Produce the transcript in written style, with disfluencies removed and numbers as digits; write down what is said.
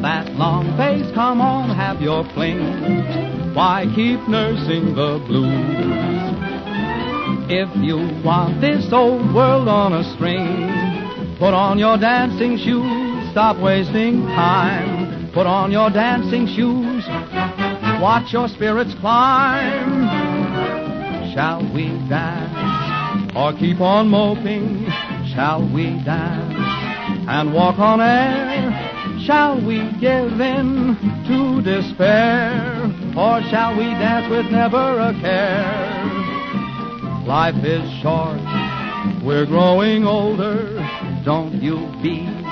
that long face, come on, have your fling. Why keep nursing the blues? If you want this old world on a string, put on your dancing shoes, stop wasting time. Put on your dancing shoes, watch your spirits climb. Shall we dance or keep on moping? Shall we dance and walk on air? Shall we give in to despair? Or shall we dance with never a care? Life is short, we're growing older. Don't you be